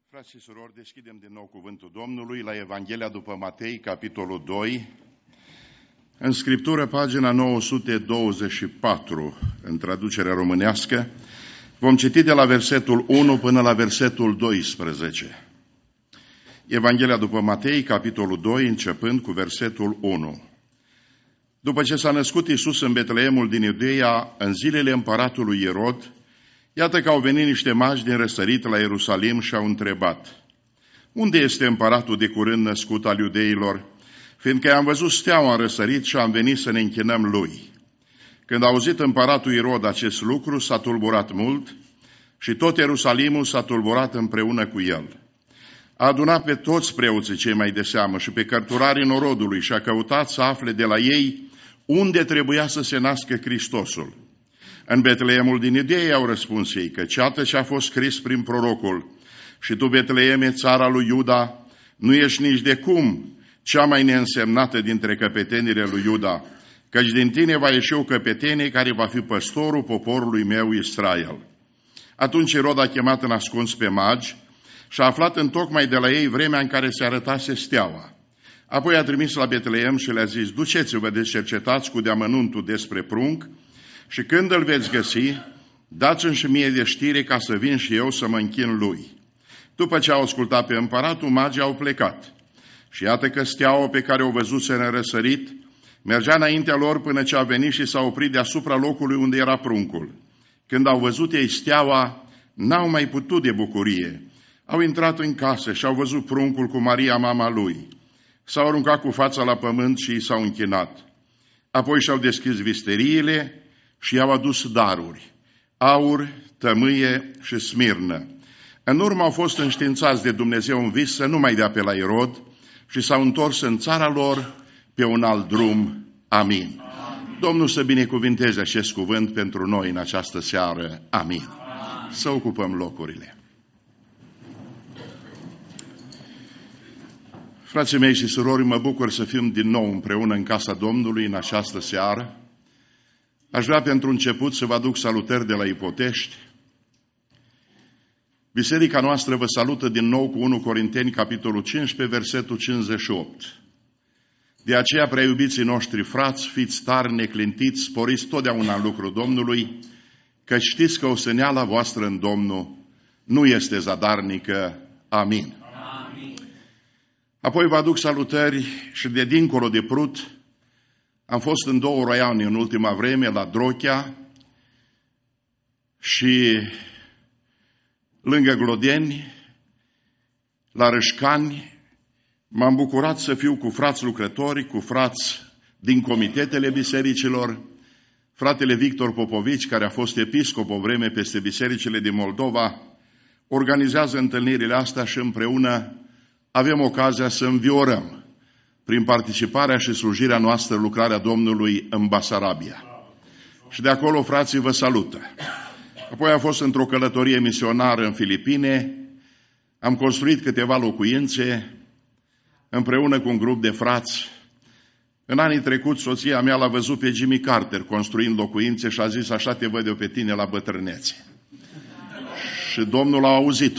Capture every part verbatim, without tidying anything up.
Frați și surori, deschidem din nou cuvântul Domnului la Evanghelia după Matei, capitolul doi, în Scriptură, pagina nouă sute douăzeci și patru, în traducerea românească. Vom citi de la versetul unu până la versetul doisprezece. Evanghelia după Matei, capitolul doi, începând cu versetul unu. După ce s-a născut Iisus în Betleemul din Iudeea, în zilele împăratului Irod, iată că au venit niște magi din răsărit la Ierusalim și au întrebat: unde este împăratul de curând născut al iudeilor? Fiindcă am văzut steaua în răsărit și am venit să ne închinăm lui. Când a auzit împăratul Irod acest lucru, s-a tulburat mult și tot Ierusalimul s-a tulburat împreună cu el. A adunat pe toți preoții cei mai de seamă și pe cărturarii norodului și a căutat să afle de la ei unde trebuia să se nască Hristosul. În Betleemul din Iudeea, au răspuns ei, că iată ce a fost scris prin prorocul: și tu, Betleeme, țara lui Iuda, nu ești nici de cum cea mai neînsemnată dintre căpetenile lui Iuda, căci din tine va ieși o căpetenie care va fi păstorul poporului meu Israel. Atunci Irod a chemat în ascuns pe magi și a aflat întocmai de la ei vremea în care se arătase steaua. Apoi a trimis la Betleem și le-a zis: duceți-vă de cercetați cu deamănuntul despre prunc și când îl veți găsi, dați-mi și mie de știre ca să vin și eu să mă închin lui. După ce au ascultat pe împăratul, magii au plecat. Și iată că steaua pe care o văzuseră în răsărit mergea înaintea lor până ce a venit și s-a oprit deasupra locului unde era pruncul. Când au văzut ei steaua, n-au mai putut de bucurie. Au intrat în casă și au văzut pruncul cu Maria, mama lui. S-au aruncat cu fața la pământ și i s-au închinat. Apoi și-au deschis visteriile și i-au adus daruri: aur, tămâie și smirnă. În urmă au fost înștiințați de Dumnezeu în vis să nu mai dea pe la Irod și s-au întors în țara lor pe un alt drum. Amin. Amin. Domnul să binecuvinteze acest cuvânt pentru noi în această seară. Amin. Amin. Să ocupăm locurile. Frații mei și surori, mă bucur să fim din nou împreună în casa Domnului în această seară. Aș vrea pentru început să vă aduc salutări de la Ipotești. Biserica noastră vă salută din nou cu unu Corinteni, capitolul cincisprezece, versetul cincizeci și opt. De aceea, prea iubiții noștri frați, fiți tari, neclintiți, sporiți totdeauna în lucrul Domnului, că știți că oseneala voastră în Domnul nu este zadarnică. Amin. Amin. Apoi vă aduc salutări și de dincolo de Prut. Am fost în două roiani în ultima vreme, la Drochea și lângă Glodeni, la Rășcani. M-am bucurat să fiu cu frați lucrători, cu frați din comitetele bisericilor. Fratele Victor Popovici, care a fost episcop o vreme peste bisericile din Moldova, organizează întâlnirile astea și împreună avem ocazia să înviorăm prin participarea și slujirea noastră lucrarea Domnului în Basarabia. Și de acolo frații vă salută. Apoi am fost într-o călătorie misionară în Filipine, am construit câteva locuințe împreună cu un grup de frați. În anii trecuți, soția mea l-a văzut pe Jimmy Carter construind locuințe și a zis: așa te văd eu pe tine la bătrânețe. Și Domnul a auzit-o.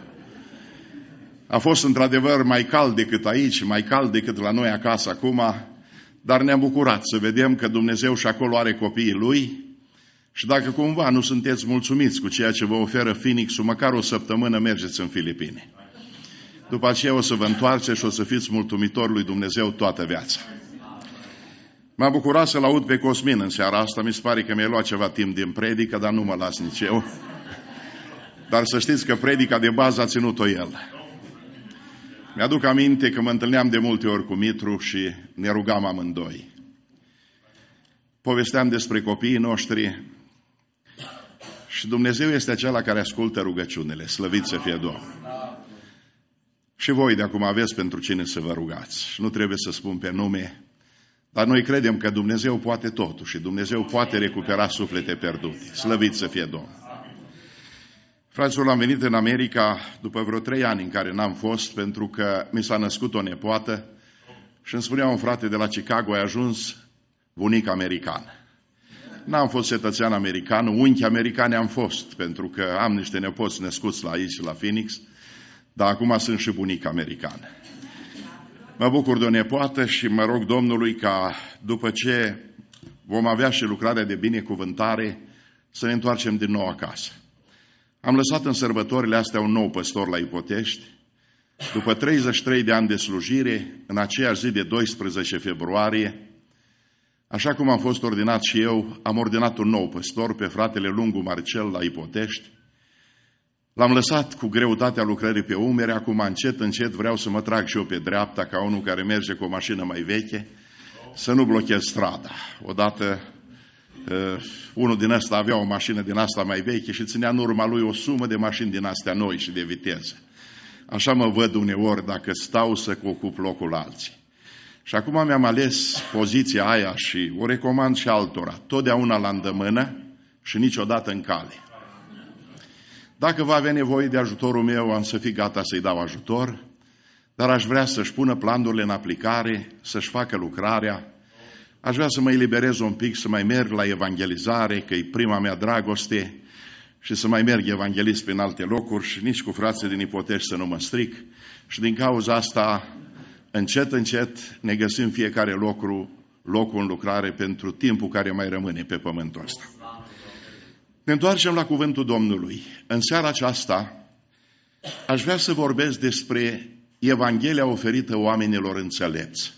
A fost într-adevăr mai cald decât aici, mai cald decât la noi acasă acum, dar ne-am bucurat să vedem că Dumnezeu și acolo are copiii Lui. Și dacă cumva nu sunteți mulțumiți cu ceea ce vă oferă Phoenix-ul, măcar o săptămână mergeți în Filipine. După aceea o să vă întoarceți și o să fiți mulțumitori lui Dumnezeu toată viața. M-a bucurat să-l aud pe Cosmin în seara asta. Mi se pare că mi-a luat ceva timp din predică, dar nu mă las nici eu. Dar să știți că predica de bază a ținut-o el. Mi-aduc aminte că mă întâlneam de multe ori cu Mitru și ne rugam amândoi. Povesteam despre copiii noștri și Dumnezeu este acela care ascultă rugăciunile. Slăvit să fie Domnul. Și voi de acum aveți pentru cine să vă rugați. Și nu trebuie să spun pe nume, dar noi credem că Dumnezeu poate totul și Dumnezeu poate recupera suflete pierdute. Slăvit să fie Domnul. Fraților, am venit în America după vreo trei ani în care n-am fost, pentru că mi s-a născut o nepoată și îmi spunea un frate de la Chicago: ai ajuns bunic american. N-am fost cetățean american, unchi americani am fost, pentru că am niște nepoți născuți la aici, la Phoenix, dar acum sunt și bunic american. Mă bucur de o nepoată și mă rog Domnului ca după ce vom avea și lucrarea de binecuvântare să ne întoarcem din nou acasă. Am lăsat în sărbătorile astea un nou păstor la Ipotești. După treizeci și trei de ani de slujire, în aceeași zi de doisprezece februarie, așa cum am fost ordinat și eu, am ordinat un nou păstor pe fratele Lungu Marcel la Ipotești. L-am lăsat cu greutatea lucrării pe umeri, acum încet, încet vreau să mă trag și eu pe dreapta, ca unul care merge cu o mașină mai veche, să nu blochez strada. Odată, uh, unul din ăsta avea o mașină din asta mai veche și ținea în urma lui o sumă de mașini din astea noi și de viteză. Așa mă văd uneori dacă stau să ocup locul alții. Și acum mi-am ales poziția aia și o recomand și altora. Totdeauna la îndemână și niciodată în cale. Dacă va avea nevoie de ajutorul meu, am să fiu gata să-i dau ajutor, dar aș vrea să-și pună planurile în aplicare, să-și facă lucrarea. Aș vrea să mă eliberez un pic, să mai merg la evangelizare, că e prima mea dragoste, și să mai merg evanghelist prin alte locuri și nici cu frații din Ipotești să nu mă stric. Și din cauza asta, încet, încet, ne găsim fiecare locul, locul în lucrare pentru timpul care mai rămâne pe pământul ăsta. Ne întoarcem la cuvântul Domnului. În seara aceasta aș vrea să vorbesc despre Evanghelia oferită oamenilor înțelepți.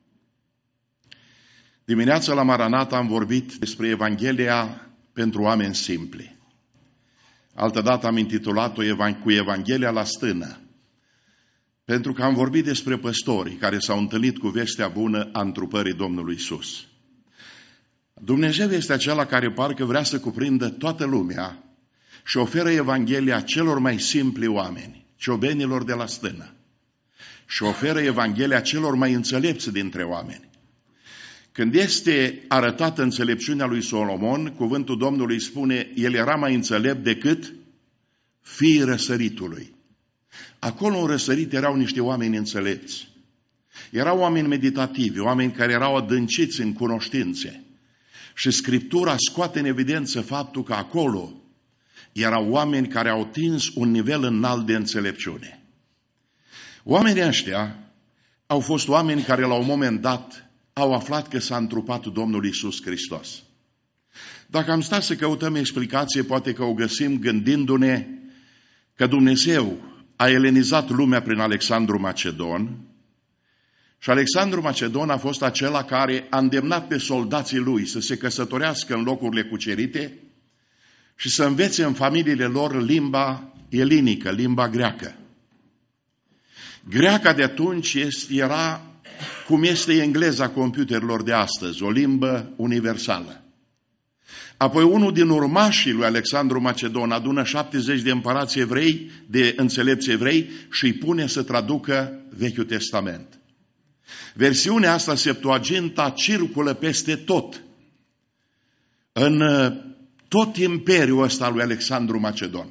Dimineața la Maranata am vorbit despre Evanghelia pentru oameni simpli. Altădată am intitulat-o cu Evanghelia la stână, pentru că am vorbit despre păstorii care s-au întâlnit cu vestea bună a întrupării Domnului Iisus. Dumnezeu este acela care parcă vrea să cuprindă toată lumea și oferă Evanghelia celor mai simpli oameni, ciobenilor de la stână, și oferă Evanghelia celor mai înțelepți dintre oameni. Când este arătată înțelepciunea lui Solomon, cuvântul Domnului spune, el era mai înțelept decât fiii răsăritului. Acolo în răsărit erau niște oameni înțelepți. Erau oameni meditativi, oameni care erau adânciți în cunoștințe. Și Scriptura scoate în evidență faptul că acolo erau oameni care au atins un nivel înalt de înțelepciune. Oamenii ăștia au fost oameni care la un moment dat au aflat că s-a întrupat Domnul Iisus Hristos. Dacă am stat să căutăm explicație, poate că o găsim gândindu-ne că Dumnezeu a elenizat lumea prin Alexandru Macedon și Alexandru Macedon a fost acela care a îndemnat pe soldații lui să se căsătorească în locurile cucerite și să învețe în familiile lor limba elinică, limba greacă. Greaca de atunci era cum este engleza computerelor de astăzi, o limbă universală. Apoi unul din urmașii lui Alexandru Macedon adună șaptezeci de împărați evrei, de înțelepți evrei și îi pune să traducă Vechiul Testament. Versiunea asta, Septuaginta, circulă peste tot, în tot imperiul ăsta lui Alexandru Macedon.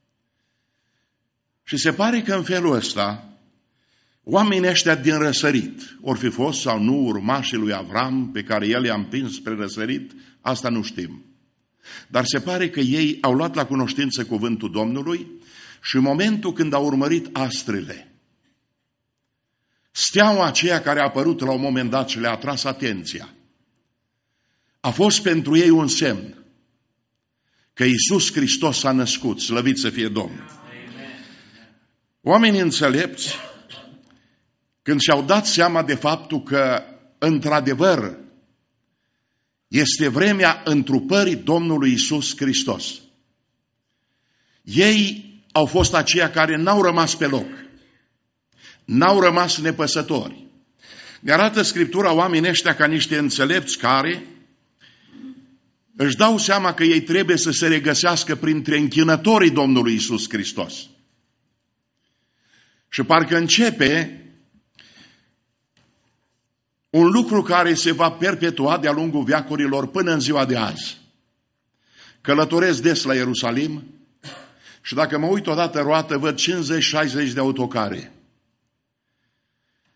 Și se pare că în felul ăsta, oamenii ăștia din răsărit, ori fi fost sau nu urmașii lui Avram, pe care el i-a împins spre răsărit, asta nu știm. Dar se pare că ei au luat la cunoștință cuvântul Domnului și în momentul când au urmărit astrele, steaua aceea care a apărut la un moment dat și le-a atras atenția, a fost pentru ei un semn că Iisus Hristos s-a născut, slăvit să fie Domnul. Oamenii înțelepți, când și-au dat seama de faptul că, într-adevăr, este vremea întrupării Domnului Iisus Hristos, ei au fost aceia care n-au rămas pe loc, n-au rămas nepăsători. Ne arată Scriptura oamenii ăștia ca niște înțelepți care își dau seama că ei trebuie să se regăsească printre închinătorii Domnului Iisus Hristos. Și parcă începe un lucru care se va perpetua de-a lungul veacurilor până în ziua de azi. Călătoresc des la Ierusalim și dacă mă uit odată roată, văd cincizeci șaizeci de autocare.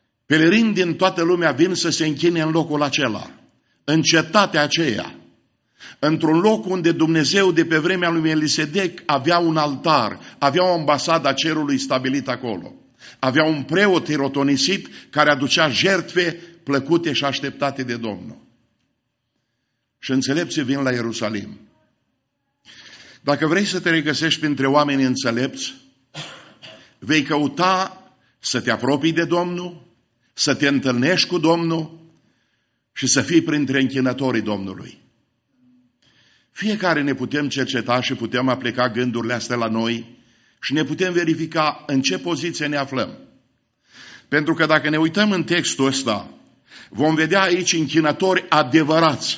Pelerini din toată lumea vin să se închine în locul acela, în cetatea aceea, într-un loc unde Dumnezeu de pe vremea lui Melisedec avea un altar, avea o ambasadă a cerului stabilit acolo. Avea un preot irotonisit care aducea jertfe plăcute și așteptate de Domnul. Și înțelepții vin la Ierusalim. Dacă vrei să te regăsești printre oamenii înțelepți, vei căuta să te apropii de Domnul, să te întâlnești cu Domnul și să fii printre închinătorii Domnului. Fiecare ne putem cerceta și putem aplica gândurile astea la noi și ne putem verifica în ce poziție ne aflăm. Pentru că dacă ne uităm în textul ăsta, vom vedea aici închinători adevărați.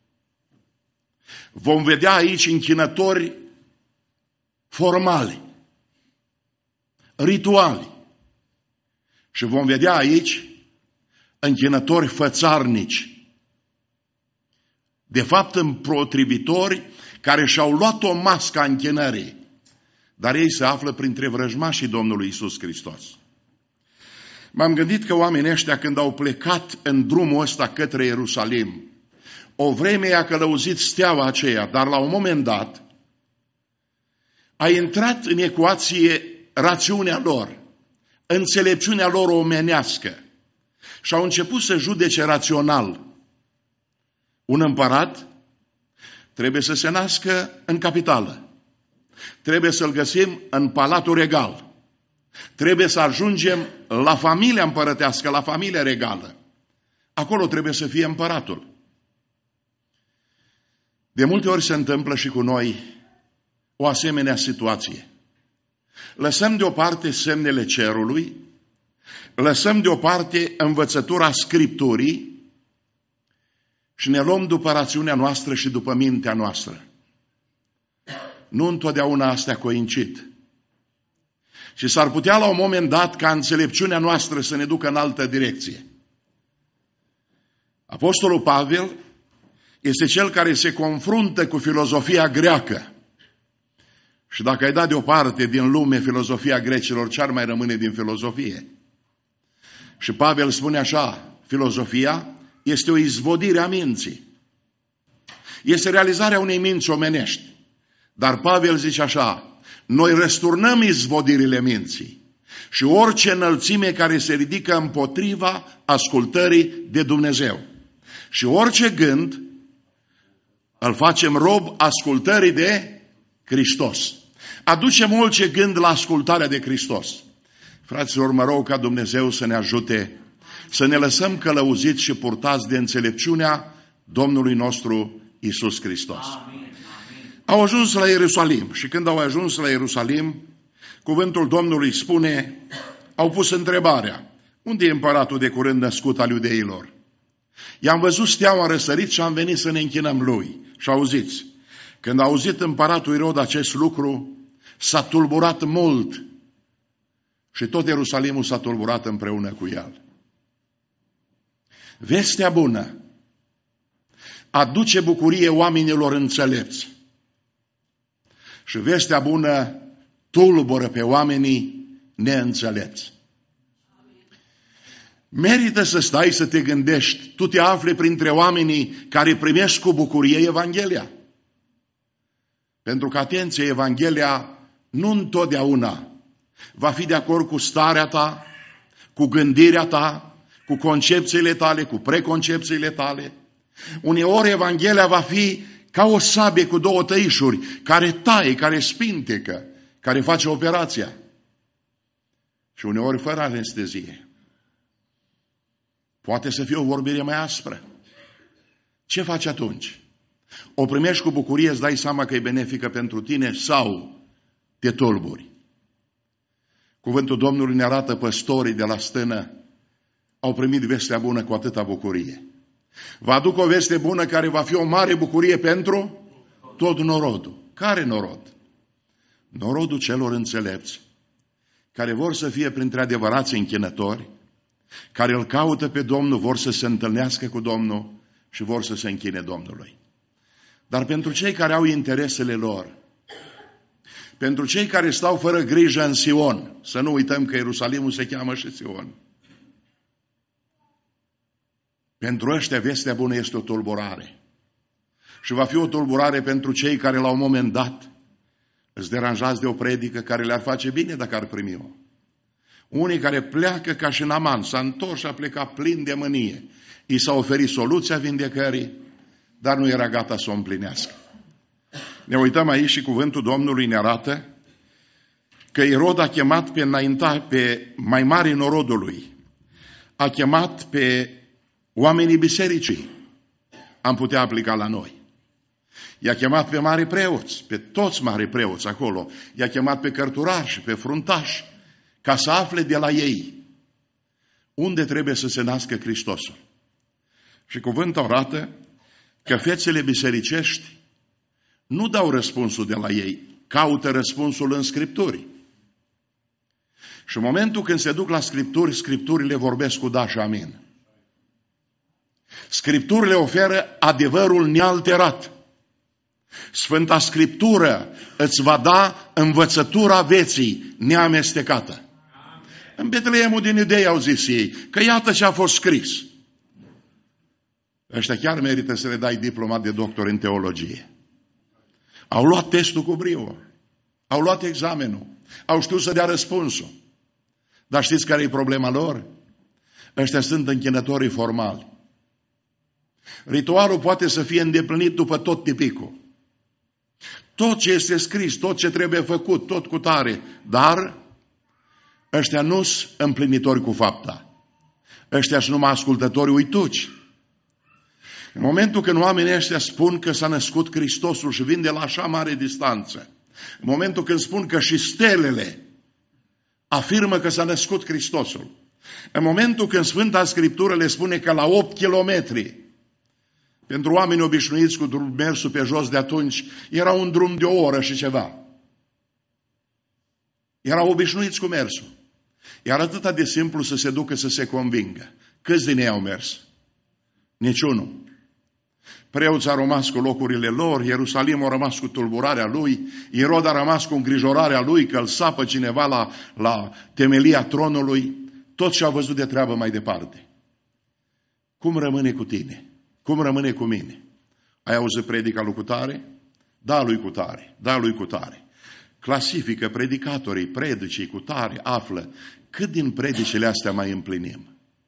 Vom vedea aici închinători formali, rituali. Și vom vedea aici închinători fățarnici. De fapt, împotrivitori care și-au luat o mască a închinării, dar ei se află printre vrăjmașii Domnului Iisus Hristos. M-am gândit că oamenii ăștia, când au plecat în drumul ăsta către Ierusalim, o vreme i-a călăuzit steaua aceea, dar la un moment dat a intrat în ecuație rațiunea lor, înțelepciunea lor omenească și au început să judece rațional. Un împărat trebuie să se nască în capitală. Trebuie să-l găsim în palatul regal. Trebuie să ajungem la familia împărătească, la familia regală. Acolo trebuie să fie împăratul. De multe ori se întâmplă și cu noi o asemenea situație. Lăsăm deoparte semnele cerului, lăsăm deoparte învățătura Scripturii și ne luăm după rațiunea noastră și după mintea noastră. Nu întotdeauna astea coincid. Și s-ar putea la un moment dat ca înțelepciunea noastră să ne ducă în altă direcție. Apostolul Pavel este cel care se confruntă cu filozofia greacă. Și dacă ai dat deoparte din lume filozofia grecilor, ce ar mai rămâne din filozofie? Și Pavel spune așa, filozofia este o izvodire a minții. Este realizarea unei minți omenești. Dar Pavel zice așa, noi răsturnăm izvodirile minții și orice înălțime care se ridică împotriva ascultării de Dumnezeu. Și orice gând îl facem rob ascultării de Hristos. Aducem orice gând la ascultarea de Hristos. Fraților, mă rog ca Dumnezeu să ne ajute să ne lăsăm călăuziți și purtați de înțelepciunea Domnului nostru Iisus Hristos. Amin. Au ajuns la Ierusalim și când au ajuns la Ierusalim, cuvântul Domnului spune, au pus întrebarea, unde e împăratul de curând născut al iudeilor? I-am văzut steaua răsărit și am venit să ne închinăm lui. Și auziți, când a auzit împăratul Irod acest lucru, s-a tulburat mult și tot Ierusalimul s-a tulburat împreună cu el. Vestea bună aduce bucurie oamenilor înțelepți. Și vestea bună tulbură pe oamenii neînțelepți. Merită să stai să te gândești, tu te afli printre oamenii care primesc cu bucurie Evanghelia. Pentru că, atenție, Evanghelia nu întotdeauna va fi de acord cu starea ta, cu gândirea ta, cu concepțiile tale, cu preconcepțiile tale. Uneori Evanghelia va fi ca o sabie cu două tăișuri, care taie, care spintecă, care face operația. Și uneori fără anestezie. Poate să fie o vorbire mai aspră. Ce faci atunci? O primești cu bucurie, îți dai seama că e benefică pentru tine sau te tulburi? Cuvântul Domnului ne arată păstorii de la stână au primit vestea bună cu atâta bucurie. Vă aduc o veste bună care va fi o mare bucurie pentru tot norodul. Care norod? Norodul celor înțelepți, care vor să fie printre adevărații închinători, care îl caută pe Domnul, vor să se întâlnească cu Domnul și vor să se închine Domnului. Dar pentru cei care au interesele lor, pentru cei care stau fără grijă în Sion, să nu uităm că Ierusalimul se cheamă și Sion, pentru ăștia vestea bună este o tulburare. Și va fi o tulburare pentru cei care la un moment dat îți deranjați de o predică care le-ar face bine dacă ar primi-o. Unii care pleacă ca și Naman, s-a întors și a plecat plin de mânie. I s-a oferit soluția vindecării, dar nu era gata să o împlinească. Ne uităm aici și cuvântul Domnului ne arată că Irod a chemat pe, înainta, pe mai mari norodului, a chemat pe oamenii bisericii, am putea aplica la noi. I-a chemat pe mari preoți, pe toți mari preoți acolo, i-a chemat pe cărturași, pe fruntași, ca să afle de la ei unde trebuie să se nască Hristosul. Și cuvântul arată că fețele bisericești nu dau răspunsul de la ei, caută răspunsul în Scripturi. Și în momentul când se duc la Scripturi, Scripturile vorbesc cu da și amin. Scripturile oferă adevărul nealterat. Sfânta Scriptură îți va da învățătura vieții neamestecată. În Betleemul din Iudeia au zis ei că iată ce a fost scris. Ăștia chiar merită să le dai diploma de doctor în teologie. Au luat testul cu brio, au luat examenul, au știut să dea răspunsul. Dar știți care e problema lor? Ăștia sunt închinătorii formali. Ritualul poate să fie îndeplinit după tot tipicul. Tot ce este scris, tot ce trebuie făcut, tot cu tare, dar ăștia nu sunt împlinitori cu fapta. Ăștia sunt numai ascultători uituci. În momentul când oamenii ăștia spun că s-a născut Hristosul și vin de la așa mare distanță, în momentul când spun că și stelele afirmă că s-a născut Hristosul, în momentul când Sfânta Scriptură le spune că la opt kilometri, pentru oameni obișnuiți cu mersul pe jos de atunci, era un drum de o oră și ceva. Erau obișnuiți cu mersul. Iar atâta de simplu să se ducă să se convingă. Câți din ei au mers? Niciunul. Preoții au rămas cu locurile lor, Ierusalim a rămas cu tulburarea lui, Irod a rămas cu îngrijorarea lui că îl sapă cineva la, la temelia tronului, tot ce a văzut de treabă mai departe. Cum rămâne cu tine? Cum rămâne cu mine? Ai auzit predica lui cutare? Da, lui cutare, da, lui cutare. Clasifică predicatorii, predicii cutare, află cât din predicile astea mai împlinim.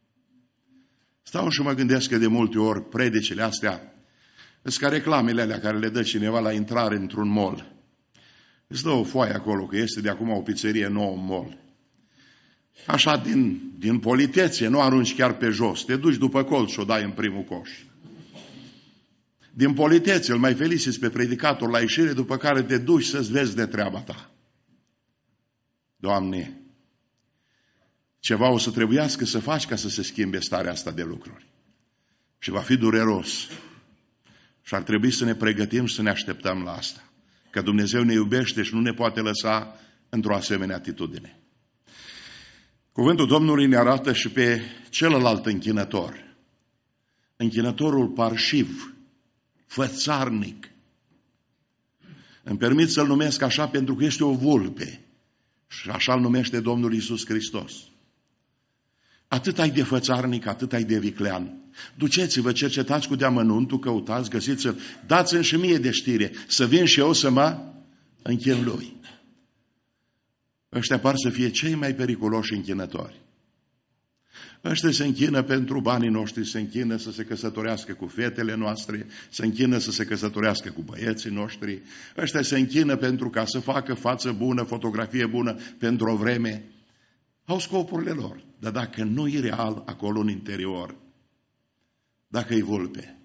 Stau și mă gândesc că de multe ori predicile astea sunt ca reclamele alea care le dă cineva la intrare într-un mall. Îți dă o foaie acolo că este de acum o pizzerie nouă în mall. Așa din, din politețe, nu arunci chiar pe jos, te duci după colț și o dai în primul coș. Din politețe îl mai feliciți pe predicator la ieșire, după care te duci să-ți vezi de treaba ta. Doamne, ceva o să trebuiască să faci ca să se schimbe starea asta de lucruri. Și va fi dureros. Și ar trebui să ne pregătim și să ne așteptăm la asta. Că Dumnezeu ne iubește și nu ne poate lăsa într-o asemenea atitudine. Cuvântul Domnului ne arată și pe celălalt închinător. Închinătorul parșiv, fățarnic. Îmi permit să-l numesc așa pentru că este o vulpe. Și așa îl numește Domnul Iisus Hristos. Atât ai de fățarnic, atât ai de viclean. Duceți-vă, cercetați cu deamănuntul, căutați, găsiți-l, dați-mi și mie de știre, să vin și eu să mă închin lui. Ăștia par să fie cei mai periculoși închinători. Ăștia se închină pentru banii noștri, se închină să se căsătorească cu fetele noastre, se închină să se căsătorească cu băieții noștri. Ăștia se închină pentru ca să facă față bună, fotografie bună pentru o vreme. Au scopurile lor. Dar dacă nu e real acolo în interior, dacă e vulpe,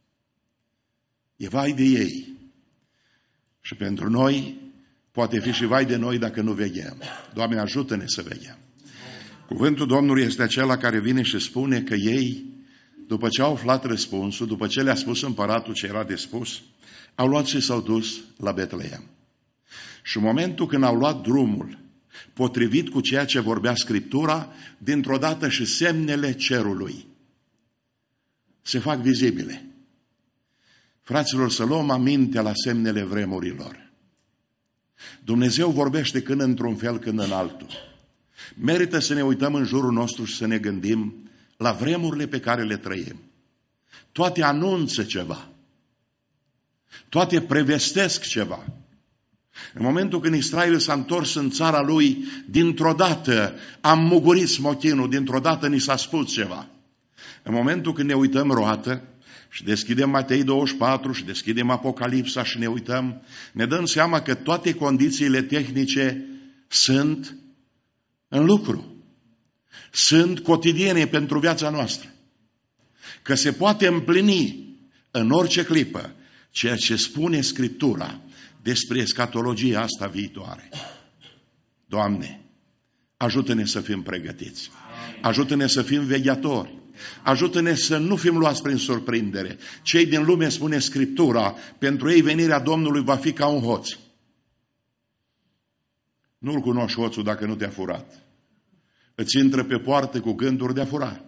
e vai de ei. Și pentru noi, poate fi și vai de noi dacă nu veghem. Doamne, ajută-ne să veghem. Cuvântul Domnului este acela care vine și spune că ei, după ce au aflat răspunsul, după ce le-a spus împăratul ce era de spus, au luat și s-au dus la Betleem. Și în momentul când au luat drumul, potrivit cu ceea ce vorbea Scriptura, dintr-o dată și semnele cerului se fac vizibile. Fraților, să luăm aminte la semnele vremurilor. Dumnezeu vorbește când într-un fel, când în altul. Merită să ne uităm în jurul nostru și să ne gândim la vremurile pe care le trăim. Toate anunță ceva. Toate prevestesc ceva. În momentul când Israel s-a întors în țara lui, dintr-o dată am mugurit smochinul, dintr-o dată ni s-a spus ceva. În momentul când ne uităm roată și deschidem Matei douăzeci și patru și deschidem Apocalipsa și ne uităm, ne dăm seama că toate condițiile tehnice sunt în lucru. Sunt cotidiene pentru viața noastră. Că se poate împlini în orice clipă ceea ce spune Scriptura despre escatologia asta viitoare. Doamne, ajută-ne să fim pregătiți. Ajută-ne să fim vegheatori. Ajută-ne să nu fim luați prin surprindere. Cei din lume, spune Scriptura, pentru ei venirea Domnului va fi ca un hoț. Nu-l cunoști hoțul dacă nu te-a furat. Îți intră pe poartă cu gânduri de a fura.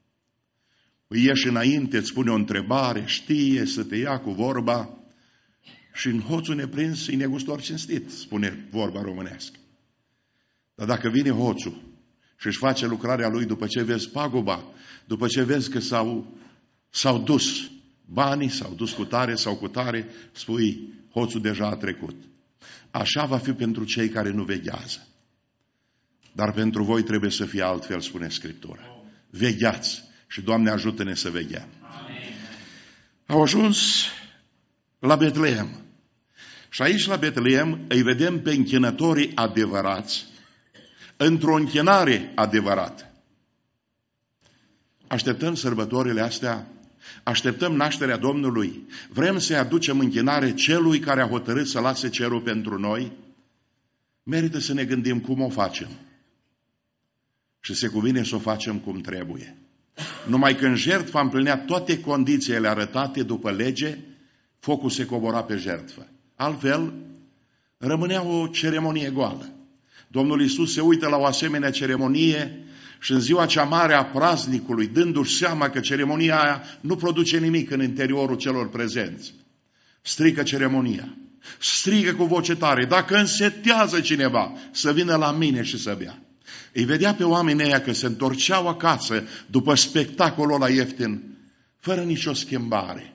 Îi ieși înainte, îți pune o întrebare, știe să te ia cu vorba și în hoțul neprins e negustor cinstit, spune vorba românească. Dar dacă vine hoțul și își face lucrarea lui după ce vezi paguba, după ce vezi că s-au, s-au dus banii, s-au dus cu tare sau cu tare, spui, hoțul deja a trecut. Așa va fi pentru cei care nu veghează. Dar pentru voi trebuie să fie altfel, spune Scriptura. Vegheați și Doamne ajută-ne să veghem. Au ajuns la Betleem. Și aici la Betleem îi vedem pe închinătorii adevărați într-o închinare adevărată. Așteptăm sărbătorile astea, așteptăm nașterea Domnului, vrem să-i aducem închinare celui care a hotărât să lase cerul pentru noi, merită să ne gândim cum o facem. Și se cuvine să o facem cum trebuie. Numai când jertfa împlinea toate condițiile arătate după lege, focul se cobora pe jertfă. Altfel, rămânea o ceremonie goală. Domnul Iisus se uită la o asemenea ceremonie și în ziua cea mare a praznicului, dându-și seama că ceremonia aia nu produce nimic în interiorul celor prezenți, strică ceremonia. Strigă cu voce tare, dacă însetează cineva să vină la mine și să bea. Îi vedea pe oamenii ăia că se întorceau acasă după spectacolul ăla ieftin, fără nicio schimbare,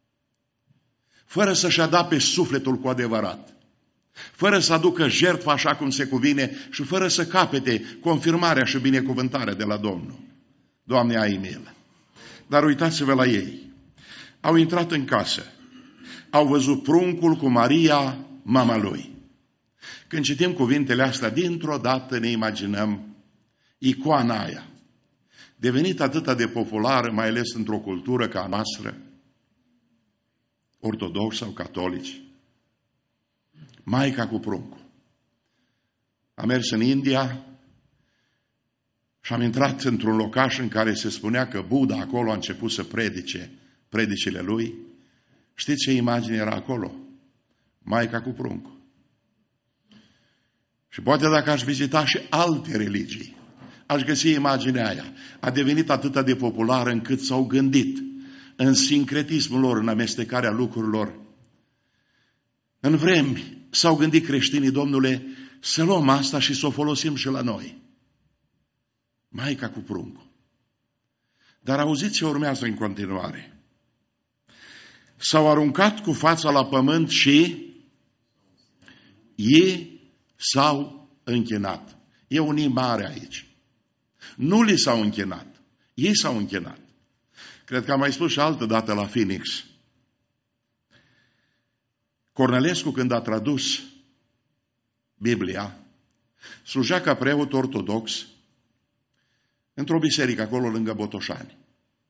fără să-și adapte sufletul cu adevărat, fără să aducă jertfa așa cum se cuvine și fără să capete confirmarea și binecuvântarea de la Domnul. Doamne, ai milă! Dar uitați-vă la ei. Au intrat în casă, au văzut pruncul cu Maria, mama lui. Când citim cuvintele astea, dintr-o dată ne imaginăm icoana aia, devenită atât de populară, mai ales într-o cultură ca a noastră, ortodoxi sau catolici, Maica cu pruncul. Am mers în India și am intrat într-un locaș în care se spunea că Buddha acolo a început să predice predicile lui. Știți ce imagine era acolo? Maica cu pruncul. Și poate dacă aș vizita și alte religii, aș găsi imaginea aia. A devenit atât de populară încât s-au gândit în sincretismul lor, în amestecarea lucrurilor. În vremi s-au gândit creștinii, Domnule, să luăm asta și să o folosim și la noi. Maica cu pruncul. Dar auziți ce urmează în continuare. S-au aruncat cu fața la pământ și ei s-au închinat. E un I mare aici. Nu li s-au închinat. Ei s-au închinat. Cred că am mai spus și altă dată la Phoenix. Cornelescu, când a tradus Biblia, slujea ca preot ortodox într-o biserică acolo lângă Botoșani.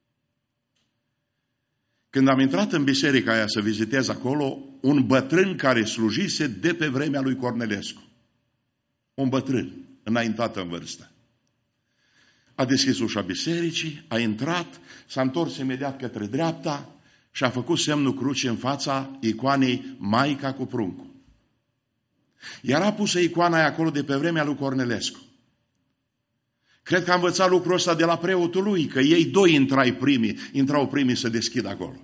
Când am intrat în biserica aia să vizitez acolo, un bătrân care slujise de pe vremea lui Cornelescu. Un bătrân, înaintat în vârstă. A deschis ușa bisericii, a intrat, s-a întors imediat către dreapta și a făcut semnul crucii în fața icoanei Maica cu pruncul. Era pusă icoana aia acolo de pe vremea lui Cornelescu. Cred că a învățat lucrul ăsta de la preotul lui, că ei doi intrai primii, intrau primii să deschidă acolo.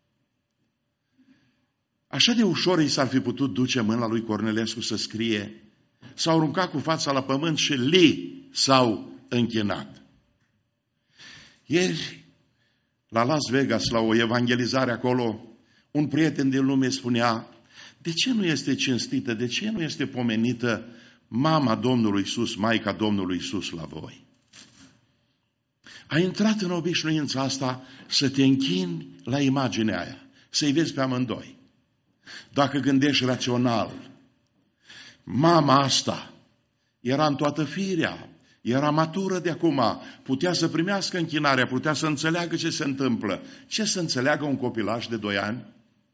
Așa de ușor i s-ar fi putut duce mâna lui Cornelescu să scrie, s-au aruncat cu fața la pământ și li s-au închinat. Ieri, la Las Vegas, la o evangelizare acolo, Un prieten din lume spunea, de ce nu este cinstită, de ce nu este pomenită mama Domnului Iisus, Maica Domnului Iisus la voi? Ai intrat în obișnuința asta să te închini la imaginea aia, să-i vezi pe amândoi. Dacă gândești rațional, mama asta era în toată firea, era matură de acum, putea să primească închinarea, putea să înțeleagă ce se întâmplă. Ce să înțeleagă un copilaș de doi ani?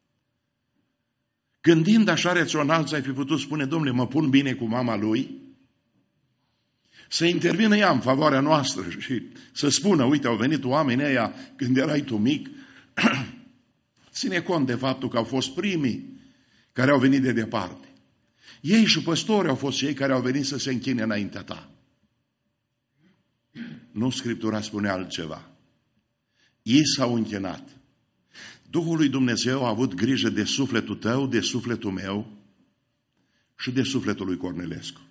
Gândind așa rațional, ți-ai fi putut spune, domnule, mă pun bine cu mama lui? Să intervină ea în favoarea noastră și să spună, uite, au venit oamenii ăia când erai tu mic. Ține cont de faptul că au fost primii care au venit de departe. Ei și păstorii au fost cei care au venit să se închine înaintea ta. Nu, Scriptura spune altceva. Ei s-au închinat. Duhul lui Dumnezeu a avut grijă de sufletul tău, de sufletul meu și de sufletul lui Cornelescu.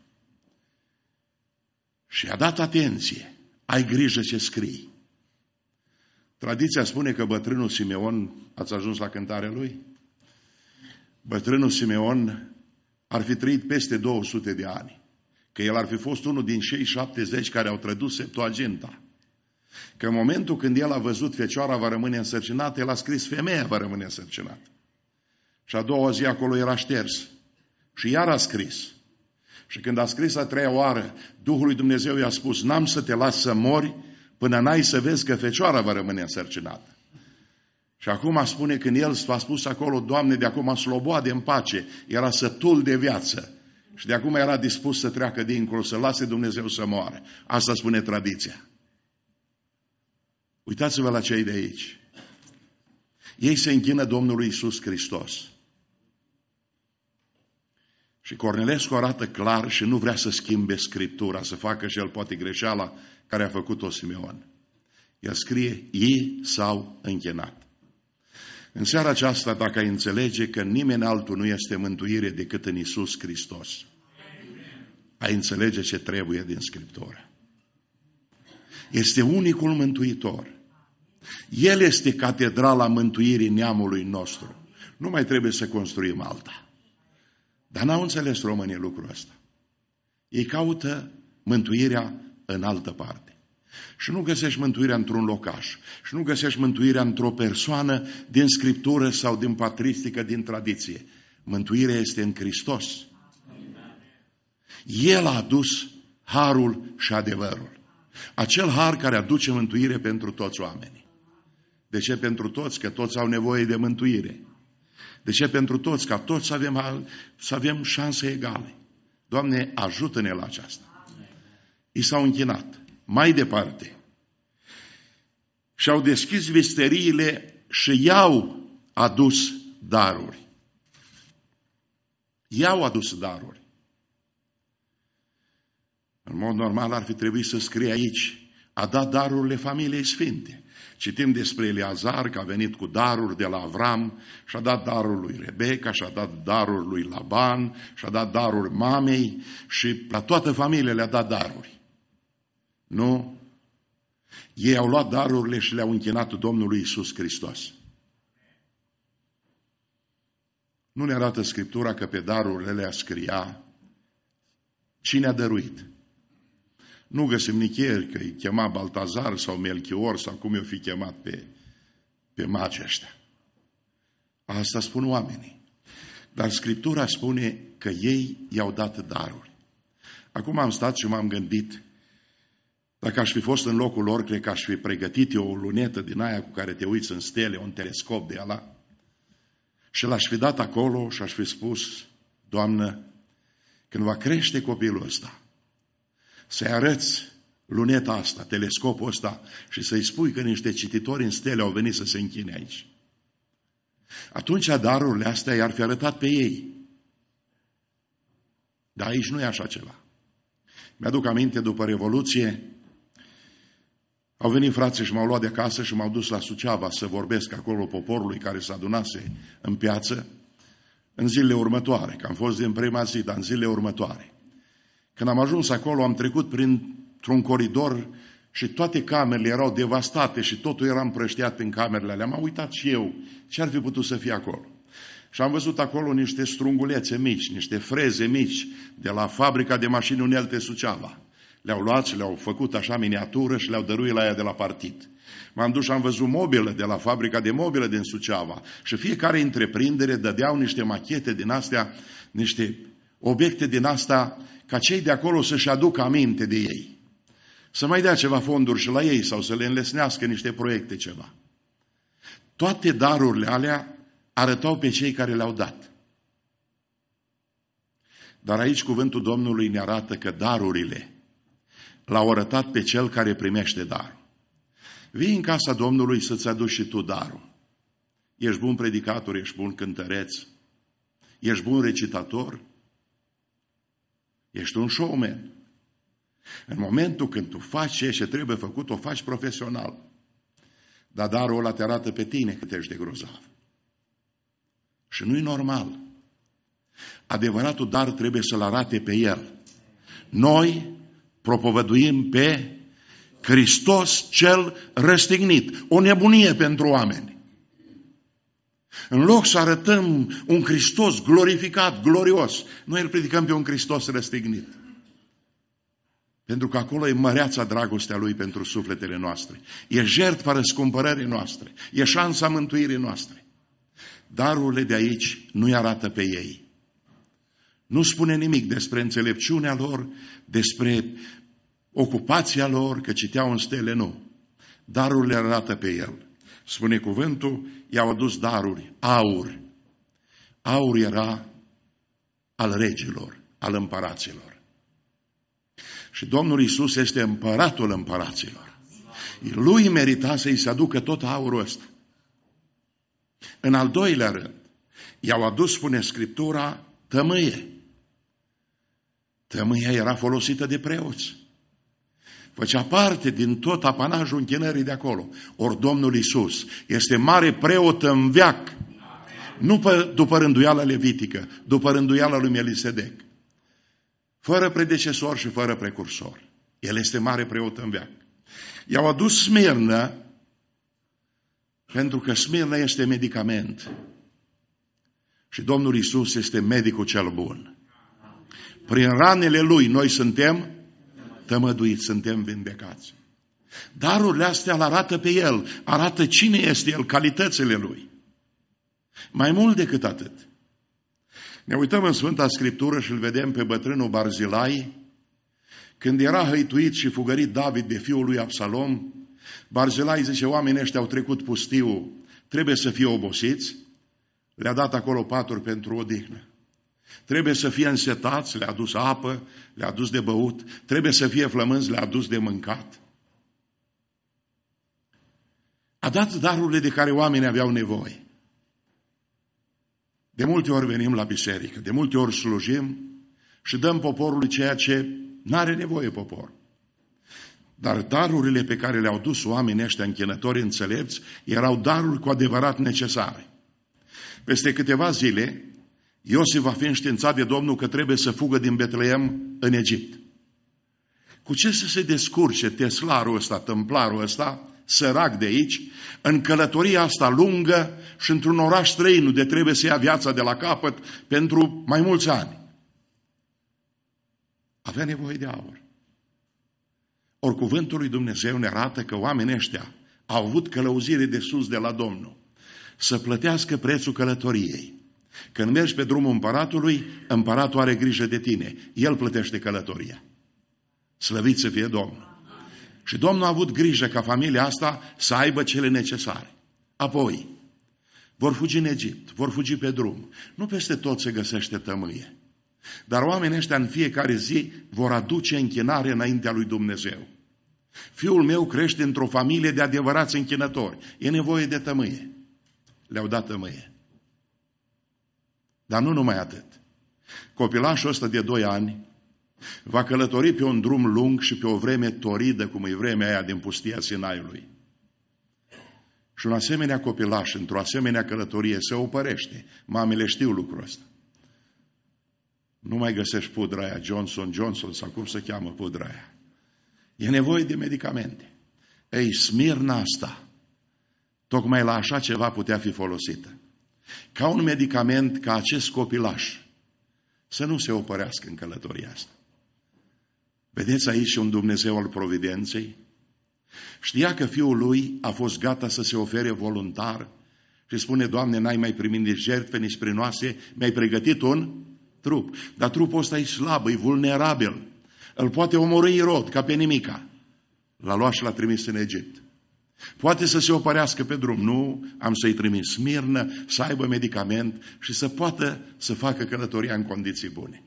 Și a dat atenție. Ai grijă ce scrii. Tradiția spune că bătrânul Simeon, ați ajuns la cântarea lui? Bătrânul Simeon ar fi trăit peste două sute de ani. Că el ar fi fost unul din cei șaptezeci care au tradus Septuaginta. Că în momentul când el a văzut fecioara va rămâne însărcinată, el a scris femeia va rămâne însărcinată. Și a doua zi acolo era șters. Și iar a scris. Și când a scris a treia oară, Duhul lui Dumnezeu i-a spus, n-am să te las să mori până n-ai să vezi că fecioara va rămâne însărcinată. Și acum spune, când el a spus acolo, Doamne, de acum sloboade în pace, era sătul de viață. Și de acum era dispus să treacă dincolo, să lase Dumnezeu să moară. Asta spune tradiția. Uitați-vă la cei de aici. Ei se închină Domnului Iisus Hristos. Și Cornelescu arată clar și nu vrea să schimbe Scriptura, să facă și el poate greșeala care a făcut-o Simeon. El scrie, ei s-au închinat. În seara aceasta, dacă ai înțelege că nimeni altul nu este mântuire decât în Iisus Hristos, ai înțelege ce trebuie din Scriptură. Este unicul mântuitor. El este catedrala mântuirii neamului nostru. Nu mai trebuie să construim alta. Dar n-au înțeles românii lucrul ăsta. Ei caută mântuirea în altă parte. Și nu găsești mântuirea într-un locaș. Și nu găsești mântuirea într-o persoană din Scriptură sau din patristică, din tradiție. Mântuirea este în Hristos. El a adus harul și adevărul. Acel har care aduce mântuire pentru toți oamenii. De ce pentru toți? Că toți au nevoie de mântuire. De ce pentru toți? Ca toți să avem, să avem șanse egale. Doamne, ajută-ne la aceasta. I s-au închinat. Mai departe. Și-au deschis visteriile și i-au adus daruri. I-au adus daruri. În mod normal ar fi trebuit să scrie aici, a dat darurile familiei sfinte. Citim despre Eleazar că a venit cu daruri de la Avram și a dat darul lui Rebecca și a dat darul lui Laban și a dat daruri mamei și la toată familia le-a dat daruri. Nu? Ei au luat darurile și le-au închinat Domnului Iisus Hristos. Nu ne arată Scriptura că pe darurile le-a scria cine a dăruit. Nu găsim nicăieri că îi chema Baltazar sau Melchior sau cum i-o fi chemat pe, pe magii ăștia. Asta spun oamenii. Dar Scriptura spune că ei i-au dat daruri. Acum am stat și m-am gândit, dacă aș fi fost în locul lor, cred că aș fi pregătit eu o lunetă din aia cu care te uiți în stele, un telescop de ala, și l-aș fi dat acolo și aș fi spus, Doamnă, când va crește copilul ăsta, să-i arăți luneta asta, telescopul ăsta și să-i spui că niște cititori în stele au venit să se închine aici. Atunci darurile astea i-ar fi arătat pe ei. Dar aici nu e așa ceva. Mi-aduc aminte, după Revoluție, au venit frații și m-au luat de acasă și m-au dus la Suceava să vorbesc acolo poporului care se adunase în piață în zilele următoare, că am fost din prima zi, dar în zilele următoare. Când am ajuns acolo, am trecut printr-un coridor și toate camerele erau devastate și totul era împrăștiat în camerele alea. M-am uitat și eu ce ar fi putut să fie acolo. Și am văzut acolo niște strungulețe mici, niște freze mici de la fabrica de mașini Unelte Suceava. Le-au luat și le-au făcut așa miniatură și le-au dăruit la ea de la partid. M-am dus și am văzut mobilă de la fabrica de mobilă din Suceava și fiecare întreprindere dădeau niște machete din astea, niște obiecte din astea, ca cei de acolo să-și aducă aminte de ei. Să mai dea ceva fonduri și la ei sau să le înlesnească niște proiecte ceva. Toate darurile alea arătau pe cei care le-au dat. Dar aici cuvântul Domnului ne arată că darurile l-au arătat pe cel care primește darul. Vii în casa Domnului să-ți aduci și tu darul. Ești bun predicator, ești bun cântăreț, ești bun recitator, ești un showman. În momentul când tu faci ce trebuie făcut, o faci profesional. Dar darul ăla te arată pe tine cât ești de grozav. Și nu-i normal. Adevăratul dar trebuie să-l arate pe el. Noi propovăduim pe Hristos cel răstignit. O nebunie pentru oameni. În loc să arătăm un Hristos glorificat, glorios, noi îl predicăm pe un Hristos răstignit. Pentru că acolo e măreața dragostea Lui pentru sufletele noastre. E jertfa răscumpărării noastre. E șansa mântuirii noastre. Darurile de aici nu-i arată pe ei. Nu spune nimic despre înțelepciunea lor, despre ocupația lor, că citeau în stele, nu. Darurile arată pe el. Spune cuvântul, i-au adus daruri, aur. Aur era al regilor, al împăraților. Și Domnul Iisus este împăratul împăraților. Lui merita să-i se aducă tot aurul ăsta. În al doilea rând, i-au adus, spune Scriptura, tămâie. Tămâia era folosită de preoți. Făcea parte din tot apanajul închinării de acolo. Ori Domnul Iisus este mare preot în veac. Nu pe, după rânduiala levitică, după rânduiala lui Melisedec. Fără predecesor și fără precursor. El este mare preot în veac. I-au adus smirnă, pentru că smirnă este medicament. Și Domnul Iisus este medicul cel bun. Prin ranele Lui noi suntem tămăduiți, suntem vindecați. Darurile astea îl arată pe El, arată cine este El, calitățile Lui. Mai mult decât atât. Ne uităm în Sfânta Scriptură și îl vedem pe bătrânul Barzilai, când era hăituit și fugărit David de fiul lui Absalom. Barzilai zice, oamenii ăștia au trecut pustiul, trebuie să fie obosiți, le-a dat acolo paturi pentru odihnă. Trebuie să fie însetați, le-a adus apă, le-a adus de băut, trebuie să fie flămânzi, le-a adus de mâncat. A dat darurile de care oamenii aveau nevoie. De multe ori venim la biserică, de multe ori slujim și dăm poporului ceea ce n-are nevoie popor. Dar darurile pe care le-au dus oamenii ăștia închinători înțelepți erau daruri cu adevărat necesare. Peste câteva zile, Iosif va fi înștiințat de Domnul că trebuie să fugă din Betleem în Egipt. Cu ce să se descurce teslarul ăsta, tâmplarul ăsta, sărac de aici, în călătoria asta lungă și într-un oraș străin unde trebuie să ia viața de la capăt pentru mai mulți ani? Avea nevoie de aur. Ori cuvântul lui Dumnezeu ne arată că oamenii ăștia au avut călăuzire de sus de la Domnul să plătească prețul călătoriei. Când mergi pe drumul împăratului, împăratul are grijă de tine. El plătește călătoria. Slăvit să fie Domnul. Și Domnul a avut grijă ca familia asta să aibă cele necesare. Apoi, vor fugi în Egipt, vor fugi pe drum. Nu peste tot se găsește tămâie. Dar oamenii ăștia în fiecare zi vor aduce închinare înaintea lui Dumnezeu. Fiul meu crește într-o familie de adevărați închinători. E nevoie de tămâie. Le-au dat tămâie. Dar nu numai atât. Copilașul ăsta de doi ani va călători pe un drum lung și pe o vreme toridă, cum e vremea aia din pustia Sinaiului. Și un asemenea copilaș, într-o asemenea călătorie, se opărește. Mamele știu lucrul ăsta. Nu mai găsești pudra aia, Johnson Johnson, sau cum se cheamă pudra aia. E nevoie de medicamente. Ei, Smirna asta, tocmai la așa ceva putea fi folosită. Ca un medicament ca acest copilaș să nu se opărească în călătoria asta. Vedeți aici un Dumnezeu al providenței? Știa că fiul lui a fost gata să se ofere voluntar și spune, Doamne, n-ai mai primit nici jertfe, nici prinoase, mi-ai pregătit un trup. Dar trupul ăsta e slab, e vulnerabil. Îl poate omorî Irod, ca pe nimica. L-a luat și l-a trimis în Egipt. Poate să se opărească pe drum. Nu, am să-i trimis Smirnă, să aibă medicament și să poată să facă călătoria în condiții bune.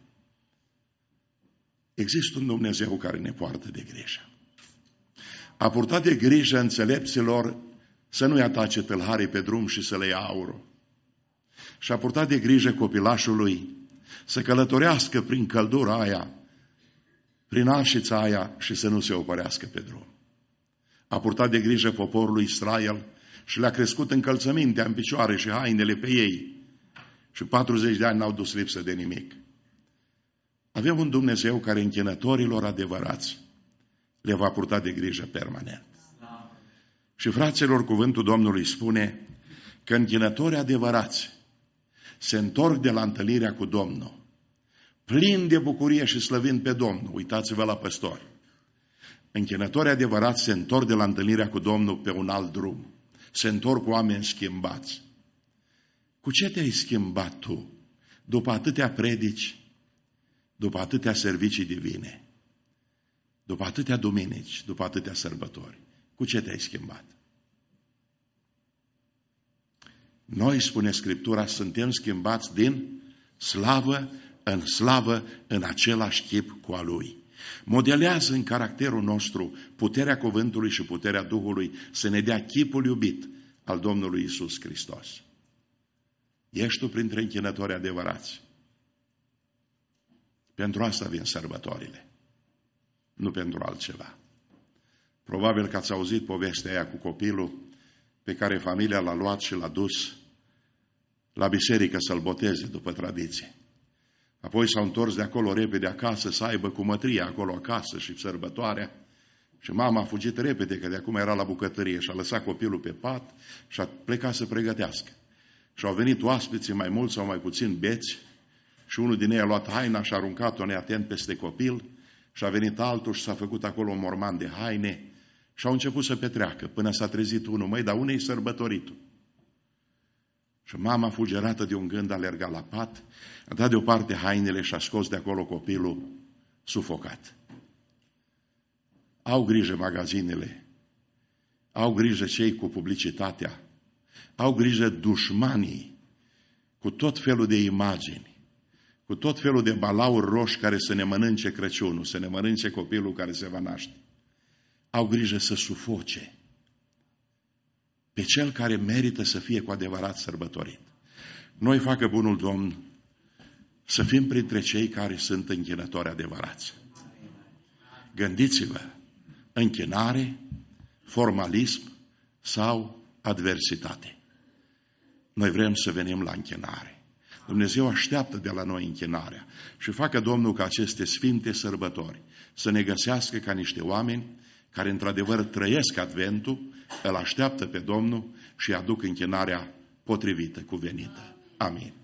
Există un Dumnezeu care ne poartă de grijă. A purtat de grijă înțelepților să nu-i atace tâlharii pe drum și să le ia aurul. Și a purtat de grijă copilașului să călătorească prin căldura aia, prin alșița aia și să nu se opărească pe drum. A purtat de grijă poporului Israel și le-a crescut încălțămintea în picioare și hainele pe ei. Și patruzeci de ani n-au dus lipsă de nimic. Avem un Dumnezeu care închinătorilor adevărați le va purta de grijă permanent. Și fraților, cuvântul Domnului spune că închinătorii adevărați se întorc de la întâlnirea cu Domnul, plini de bucurie și slăvind pe Domnul. Uitați-vă la păstori. Închinătorii adevărați se întorc de la întâlnirea cu Domnul pe un alt drum. Se întorc cu oameni schimbați. Cu ce te-ai schimbat tu după atâtea predici, după atâtea servicii divine, după atâtea duminici, după atâtea sărbători? Cu ce te-ai schimbat? Noi, spune Scriptura, suntem schimbați din slavă în slavă în același chip cu a Lui. Modelează în caracterul nostru puterea cuvântului și puterea Duhului să ne dea chipul iubit al Domnului Iisus Hristos. Ești tu printre închinători adevărați. Pentru asta vin sărbătorile, nu pentru altceva. Probabil că ați auzit povestea aia cu copilul pe care familia l-a luat și l-a dus la biserică să-l boteze după tradiție. Apoi s-au întors de acolo repede acasă să aibă cumătria acolo acasă și sărbătoarea. Și mama a fugit repede, că de acum era la bucătărie, și a lăsat copilul pe pat și a plecat să pregătească. Și au venit oaspeții mai mulți sau mai puțin beți și unul din ei a luat haina și a aruncat-o neatent peste copil și a venit altul și s-a făcut acolo un morman de haine și au început să petreacă până s-a trezit unul. Măi, dar unde-i sărbătoritul? Și mama, fugerată de un gând, a alergat la pat, a dat deoparte hainele și a scos de acolo copilul sufocat. Au grijă magazinele, au grijă cei cu publicitatea, au grijă dușmanii cu tot felul de imagini, cu tot felul de balauri roșii care să ne mănânce Crăciunul, să ne mănânce copilul care se va naște. Au grijă să sufoce pe cel care merită să fie cu adevărat sărbătorit. Noi, facă bunul Domn, să fim printre cei care sunt închinători adevărați. Gândiți-vă, închinare, formalism sau adversitate. Noi vrem să venim la închinare. Dumnezeu așteaptă de la noi închinarea și facă Domnul ca aceste sfinte sărbători să ne găsească ca niște oameni care într-adevăr trăiesc Adventul, îl așteaptă pe Domnul și aduc închinarea potrivită, cuvenită. Amin.